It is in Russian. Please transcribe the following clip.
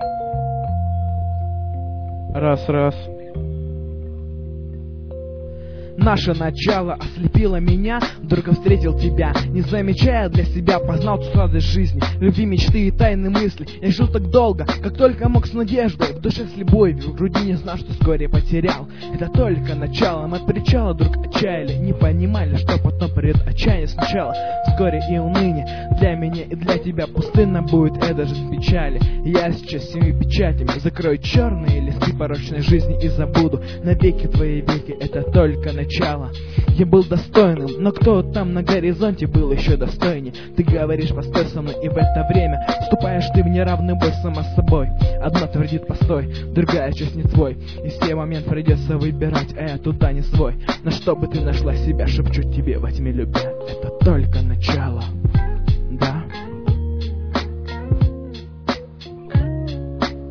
Раз. Наше начало ослепило меня, вдруг встретил тебя, не замечая для себя, познал всю сладость жизни, любви, мечты и тайны мысли. Я жил так долго, как только мог, с надеждой, в душе с любовью, в груди не знал, что вскоре потерял. Это только начало, мы от причала вдруг отчаяли, не понимали, что потом придет отчаяние сначала. Вскоре и уныние для меня и для тебя пустынно будет эта жизнь печали. Я сейчас всеми печатями закрою черные листы порочной жизни и забуду навеки твои веки. Это только начало. Я был достойным, но кто там на горизонте был еще достойнее? Ты говоришь, постой со мной, и в это время вступаешь ты в неравный бой сама с собой. Одна твердит, постой, другая часть не твой, и в сей момент придется выбирать, а я туда не свой. Но чтобы ты нашла себя, шепчу тебе во тьме любя, это только начало.